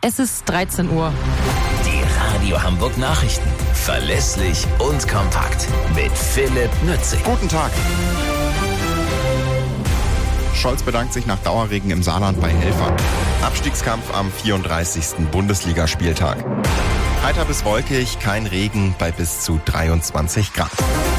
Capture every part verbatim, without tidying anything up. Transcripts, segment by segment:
Es ist dreizehn Uhr. Die Radio Hamburg Nachrichten. Verlässlich und kompakt. Mit Philipp Nützig. Guten Tag. Scholz bedankt sich nach Dauerregen im Saarland bei Helfern. Abstiegskampf am vierunddreißigsten Bundesligaspieltag. Heiter bis wolkig, kein Regen bei bis zu dreiundzwanzig Grad.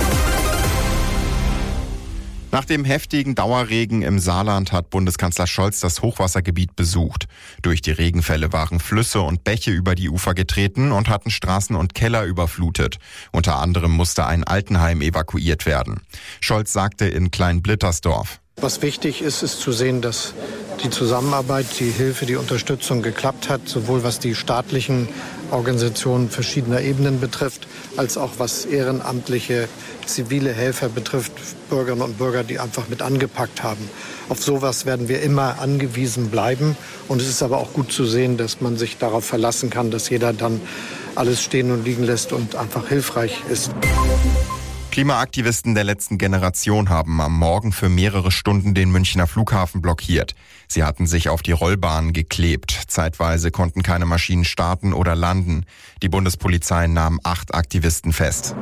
Nach dem heftigen Dauerregen im Saarland hat Bundeskanzler Scholz das Hochwassergebiet besucht. Durch die Regenfälle waren Flüsse und Bäche über die Ufer getreten und hatten Straßen und Keller überflutet. Unter anderem musste ein Altenheim evakuiert werden. Scholz sagte in Kleinblittersdorf: Was wichtig ist, ist zu sehen, dass die Zusammenarbeit, die Hilfe, die Unterstützung geklappt hat, sowohl was die staatlichen Organisationen verschiedener Ebenen betrifft, als auch was ehrenamtliche, zivile Helfer betrifft, Bürgerinnen und Bürger, die einfach mit angepackt haben. Auf sowas werden wir immer angewiesen bleiben. Und es ist aber auch gut zu sehen, dass man sich darauf verlassen kann, dass jeder dann alles stehen und liegen lässt und einfach hilfreich ist. Klimaaktivisten der letzten Generation haben am Morgen für mehrere Stunden den Münchner Flughafen blockiert. Sie hatten sich auf die Rollbahn geklebt. Zeitweise konnten keine Maschinen starten oder landen. Die Bundespolizei nahm acht Aktivisten fest.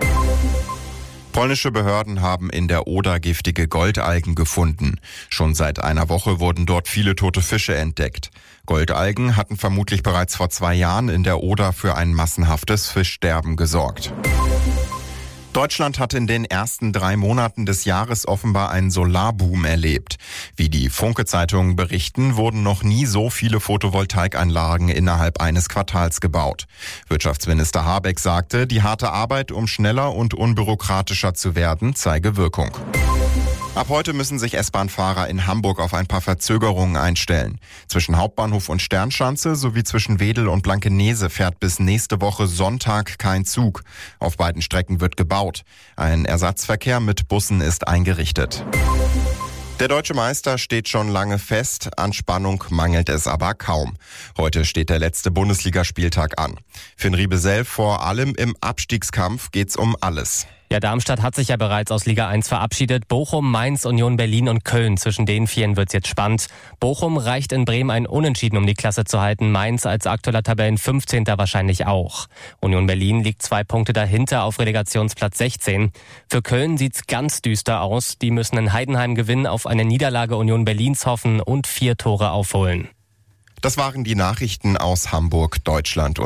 Polnische Behörden haben in der Oder giftige Goldalgen gefunden. Schon seit einer Woche wurden dort viele tote Fische entdeckt. Goldalgen hatten vermutlich bereits vor zwei Jahren in der Oder für ein massenhaftes Fischsterben gesorgt. Deutschland hat in den ersten drei Monaten des Jahres offenbar einen Solarboom erlebt. Wie die Funke-Zeitungen berichten, wurden noch nie so viele Photovoltaikanlagen innerhalb eines Quartals gebaut. Wirtschaftsminister Habeck sagte, die harte Arbeit, um schneller und unbürokratischer zu werden, zeige Wirkung. Ab heute müssen sich S-Bahn-Fahrer in Hamburg auf ein paar Verzögerungen einstellen. Zwischen Hauptbahnhof und Sternschanze sowie zwischen Wedel und Blankenese fährt bis nächste Woche Sonntag kein Zug. Auf beiden Strecken wird gebaut. Ein Ersatzverkehr mit Bussen ist eingerichtet. Der deutsche Meister steht schon lange fest, an Spannung mangelt es aber kaum. Heute steht der letzte Bundesligaspieltag an. Für den Riebesell vor allem im Abstiegskampf geht's um alles. Ja, Darmstadt hat sich ja bereits aus Liga eins verabschiedet. Bochum, Mainz, Union Berlin und Köln. Zwischen den vieren wird's jetzt spannend. Bochum reicht in Bremen ein Unentschieden, um die Klasse zu halten. Mainz als aktueller Tabellen-fünfzehnter wahrscheinlich auch. Union Berlin liegt zwei Punkte dahinter auf Relegationsplatz sechzehn. Für Köln sieht's ganz düster aus. Die müssen in Heidenheim gewinnen, auf eine Niederlage Union Berlins hoffen und vier Tore aufholen. Das waren die Nachrichten aus Hamburg, Deutschland.